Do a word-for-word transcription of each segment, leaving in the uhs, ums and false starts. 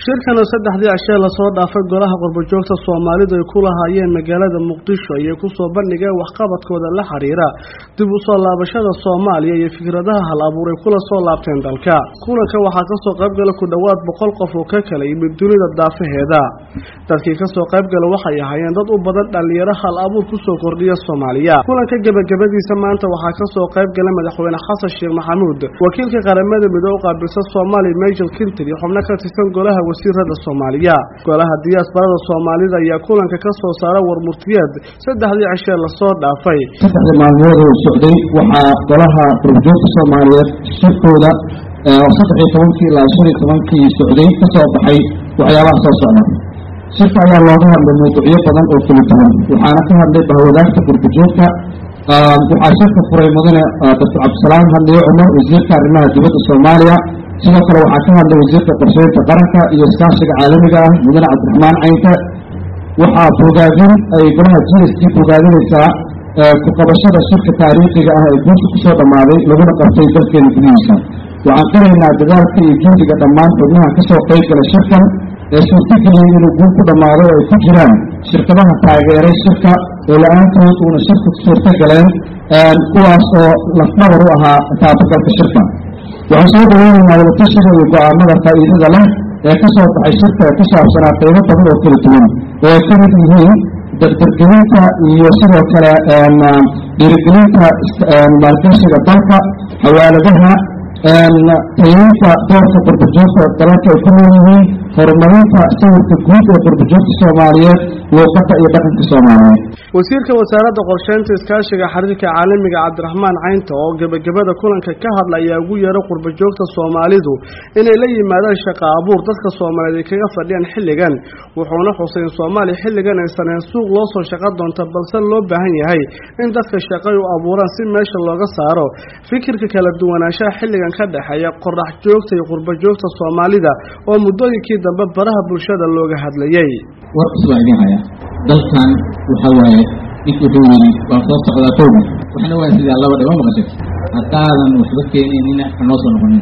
shirkan saddexdii cashee la soo dhaafay golaha qurbo-joogta Soomaalidu ay ku lahaayeen magaalada Muqdisho iyo ku soo bandhigay waxqabadkooda la xiriira dib u soo laabashada Soomaaliya iyo fikradaha hal abuuray kula soo laabteen dalka. Kulanka waxaa ka soo qayb galay ku dhawaad boqol qof oo ka kala yimid dunida daafaheeda. Dadkii ka soo qayb galay waxay ahaayeen dad u badan dhalinyaro hal abuur ku soo kordhiya Soomaaliya. Kulanka gabagabadiisa maanta waxaa ka soo qayb galay madaxweyne Xasan Sheekh Maxamuud, wakiilka qaramada midowga qaabilsan Soomaaliya Michael Kinter iyo xubno ka tirsan golaha wasiirada Soomaaliya. Golaha diyaasbarada Soomaalida ayaa kulanka ka soo saaray warmurtiyeed saddexdii cashee la soo dhaafay. saddexdii maalmood oo socday waxaa golaha qurbo-joogta Soomaaliyeed shirkooda saddex iyo tobankii ilaa shan iyo tobankii socday ka soo baxay waxyaabaha soo socda. shirka ayaa looga hadlay mawduucyo badan oo kala duwan, waxaana ka hadlay bahwadaagta qurbo-joogta. waxaa shirka furay mudane Doctor Cabdisalaam Hadliye Cumar, wasiirka arrimaha dibadda Soomaaliya. sidoo kale waxaa ka hadlay wasiirka qorsheynta qaranka iyo iskaashiga caalamiga ah mudane Cabdiraxmaan Caynte. waxaa bogaadin ay golaha G S T bogaadinaysaa ku qabashada shirka taariikhiga ah ee guusha kusoo dhammaaday laguna qabtay dalkeena gudihiisa. waxaan qiraynaa dadaalka iyo juhdiga dhammaan xubnaha ka soo qayb gala shirkan ee suurtageliyay inuu guul ku dhammaado oo ay ku jiraan shirkadaha taageeray shirka oo la-aantood uuna shirka ku suurta galeen, kuwaas oo lafdhabar u ahaa taabagalka shirka. waxaan soo dhaweynaynaa wadatashiga iyo go-aanada faa'iidada leh ee ka soo baxay shirka ee ku saabsanaa qaybo badan oo kala duwan oo ay ka mid yihiin dardargelinta iyo sidoo kale dhiirigelinta maalgashiga dalka, xawaaladaha, tayeynta doorka qurbo-joogta dalalka ay ku nool yihiin, horumarinta sawirka guud ee qurbo-joogta Soomaaliyeed, luuqadda iyo dhaqanka Soomaaliyeed. wasiirka wasaaradda qorsheynta iskaashiga xiriirka caalamiga Cabdiraxmaan Caynte oo gabagabada kulanka ka hadlay ayaa ugu yeeray qurbo-joogta Soomaalidu inay la yimaadaan shaqo abuur dadka Soomaaliyeed kaga fadhiyaan xilligan, wuxuuna xusay in Soomaaliya xilligan aysan ahayn suuq loo soo shaqo doonta balse loo baahan yahay in dadka shaqo u abuuraan si meesha looga saaro fikirka kala duwanaanshaha xilligan ka dhaxeeya qorax joogta iyo qurbo-joogta Soomaalida oo muddooyinkii dambe baraha bulshada looga hadlayay. war iswaadin haya dalkan waxa waaye mid wuxuu yiri waa soo socdaa tooba waxna waa sida laba dhabo maqashay hadaadan waxba keenayna xanoo soo noqonin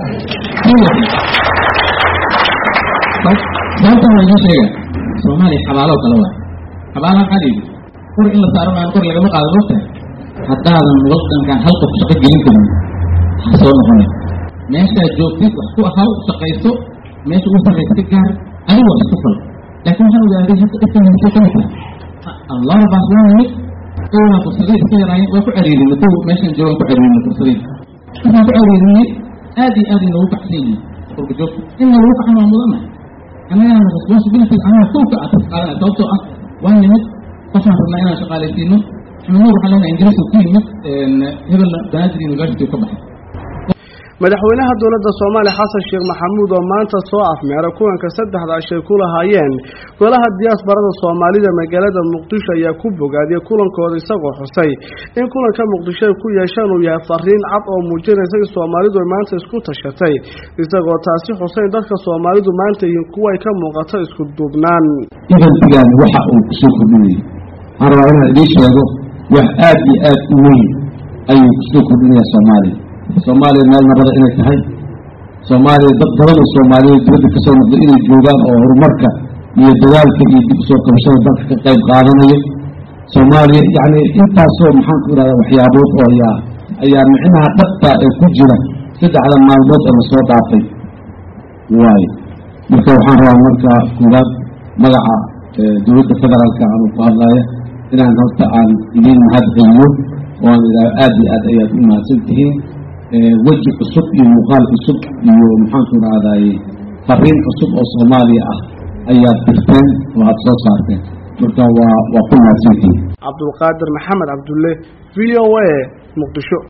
maanta waxaan sheegay Soomaaliya xabaalo kala waa xabaalo xadiid war in la saaro aan kor laga qaado waqti hadaadan walqankan halka ku shaqo gelin karin soo noqonin meesha joogtid wax ku ahaw shaqayso meesha uu sarreeyay gaar anigu wax ku fal laakiin waxaan ogaaday hadda dhibkan inta ka mid ah allah baasnaani oo fursadii iska yaraayin oo ku cariirin oo meeshan joogan ku cariirin fursadii waxaan ku cariirin aad iyo aad inuu baxsan qurbo-joogta inna uu ka xamaa mudana anaga responsibility ana tawka atqaana tawto ah waan nimid qofna rabnaa inaan shaqaaleysiino xanuun waxa leena ingiriis ku yimid hebel Banaadir University ka baxay. madaxweynaha dowladda Soomaaliya Xasan Sheekh Maxamuud oo maanta soo afmeeray kulanka saddexda cashee ku lahaayeen golaha diyaasbarada Soomaalida magaalada Muqdisho ayaa ku bogaadiyay kulankooda isagoo xusay in kulanka Muqdisho ay ku yeeshaan uu yahay fariin cad oo muujinaysa in Soomaalidu ay maanta isku tashatay, isagoo taasi xusay dadka Soomaalidu maanta yihiin kuwa ay ka muuqato isku duubnaan. idantigan waxa uu ku soo kordhiyay arwaa inaan idin sheego wax aad iyo aad u weyn ayuu ku soo kordhiyay Soomaaliya. Soomaaliya meel nabada inay tahay, Soomaaliya dad badan oo Soomaaliyeed dibadda ka soo noqday inay joogaan oo horumarka iyo dadaalka iyo dib u soo kabashada dalka ka qayb qaadanaya. Soomaaliya yacni intaasoo maxaan ku ihahdaa waxyaabood oo ayaa ayaa micnaha dhabta ee ku jira saddexda maalmood oo la soo dhaafay waayo. marka waxaan rabaa marka koowaad magaca dowladda federaalka aan ku hadlaya inaan horta aan idin mahad celiyo oo aan idhaa aad iyo aad ayaad u mahadsantihiin. weji cusub iyo muuqaal cusub iyo maxaan ku idhahdaay fariin cusub oo Soomaaliya ah ayaad dirteen oo aad soo saarteen, marka waa waa ku mahadsantihiin. Cabdulqaadir Maxamed Cabdulle, V O A, Muqdisho.